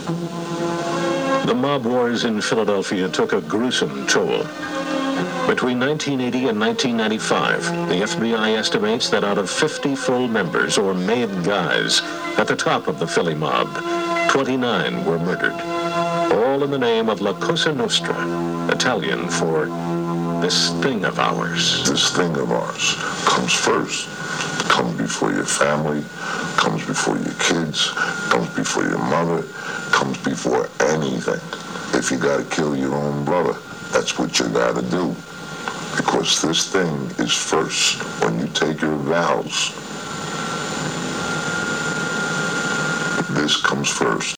The mob wars in Philadelphia took a gruesome toll. Between 1980 and 1995, the FBI estimates that out of 50 full members, or made guys, at the top of the Philly mob, 29 were murdered. All in the name of La Cosa Nostra, Italian for this thing of ours. This thing of ours comes first. Comes before your family, comes before your kids, comes before your mother, comes before anything. If you gotta kill your own brother, that's what you gotta do. Because this thing is first. When you take your vows, this comes first.